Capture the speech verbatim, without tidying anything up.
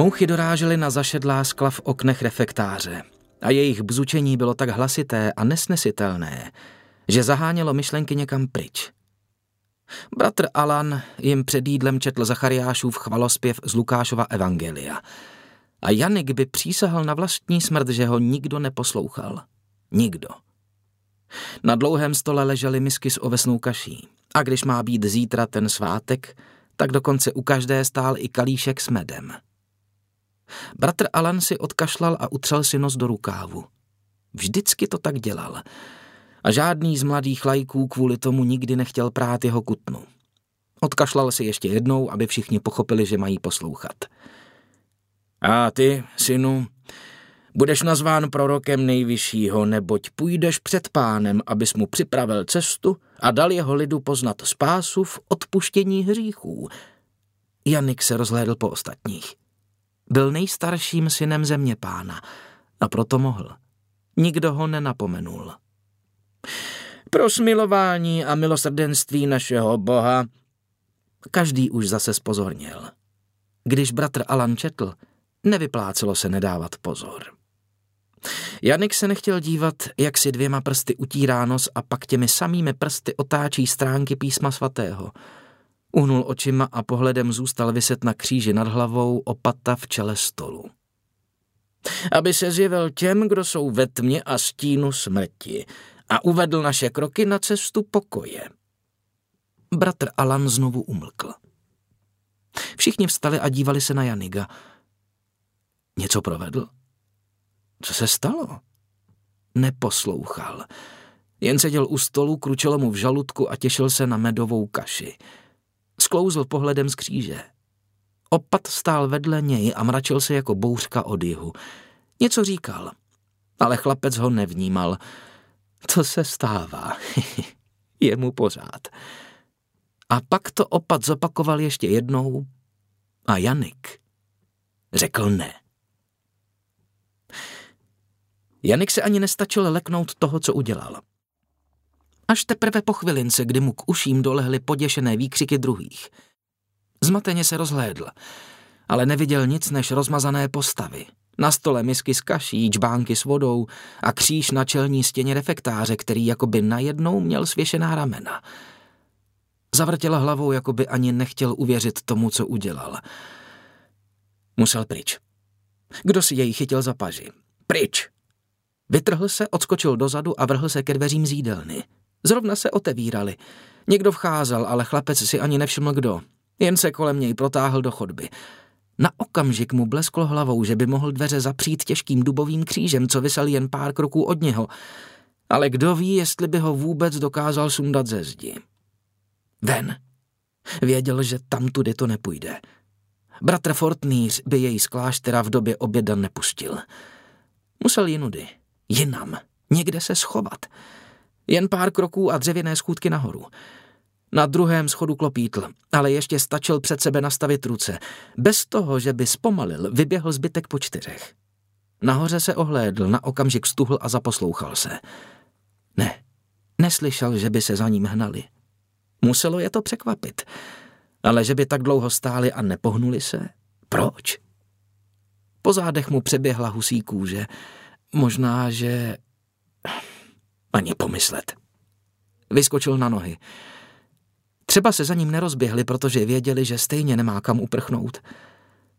Mouchy dorážely na zašedlá skla v oknech refektáře a jejich bzučení bylo tak hlasité a nesnesitelné, že zahánělo myšlenky někam pryč. Bratr Alan jim před jídlem četl Zachariášův chvalospěv z Lukášova evangelia a Janik by přísahal na vlastní smrt, že ho nikdo neposlouchal. Nikdo. Na dlouhém stole ležely misky s ovesnou kaší a když má být zítra ten svátek, tak dokonce u každé stál i kalíšek s medem. Bratr Alan si odkašlal a utřel si nos do rukávu. Vždycky to tak dělal. A žádný z mladých lajků kvůli tomu nikdy nechtěl prát jeho kutnu. Odkašlal si ještě jednou, aby všichni pochopili, že mají poslouchat. A ty, synu, budeš nazván prorokem nejvyššího, neboť půjdeš před Pánem, abys mu připravil cestu a dal jeho lidu poznat spásu v odpuštění hříchů. Janik se rozhlédl po ostatních. Byl nejstarším synem země Pána a proto mohl. Nikdo ho nenapomenul. Pro smilování a milosrdenství našeho Boha. Každý už zase zpozorněl. Když bratr Alan četl, nevyplácelo se nedávat pozor. Janik se nechtěl dívat, jak si dvěma prsty utírá nos a pak těmi samými prsty otáčí stránky písma svatého. Uhnul očima a pohledem zůstal viset na kříži nad hlavou opata v čele stolu. Aby se zjevil těm, kdo jsou ve tmě a stínu smrti a uvedl naše kroky na cestu pokoje. Bratr Alan znovu umlkl. Všichni vstali a dívali se na Janiga. Něco provedl? Co se stalo? Neposlouchal. Jen seděl u stolu, kručelo mu v žaludku a těšil se na medovou kaši. Sklouzl pohledem z kříže. Opat stál vedle něj a mračil se jako bouřka od jihu. Něco říkal, ale chlapec ho nevnímal. To se stává. Je mu pořád. A pak to opat zopakoval ještě jednou a Janik řekl ne. Janik se ani nestačil leknout toho, co udělal. Až teprve po chvilince, kdy mu k uším dolehly poděšené výkřiky druhých. Zmateně se rozhlédl, ale neviděl nic než rozmazané postavy. Na stole misky s kaší, džbánky s vodou a kříž na čelní stěně refektáře, který jakoby najednou měl svěšená ramena. Zavrtěl hlavou, jakoby ani nechtěl uvěřit tomu, co udělal. Musel pryč. Kdo si jej chytil za paži? Pryč! Vytrhl se, odskočil dozadu a vrhl se ke dveřím z jídelny. Zrovna se otevíraly. Někdo vcházel, ale chlapec si ani nevšiml kdo. Jen se kolem něj protáhl do chodby. Na okamžik mu blesklo hlavou, že by mohl dveře zapřít těžkým dubovým křížem, co visel jen pár kroků od něho. Ale kdo ví, jestli by ho vůbec dokázal sundat ze zdi. Ven. Věděl, že tamtudy to nepůjde. Bratr Fortnýř by jej z kláštera v době oběda nepustil. Musel jinudy. Jinam. Někde se schovat. Jen pár kroků a dřevěné schůdky nahoru. Na druhém schodu klopítl, ale ještě stačil před sebe nastavit ruce. Bez toho, že by zpomalil, vyběhl zbytek po čtyřech. Nahoře se ohlédl, na okamžik stuhl a zaposlouchal se. Ne, neslyšel, že by se za ním hnali. Muselo je to překvapit. Ale že by tak dlouho stáli a nepohnuli se? Proč? Po zádech mu přeběhla husí kůže. Možná, že... Ani pomyslet. Vyskočil na nohy. Třeba se za ním nerozběhli, protože věděli, že stejně nemá kam uprchnout.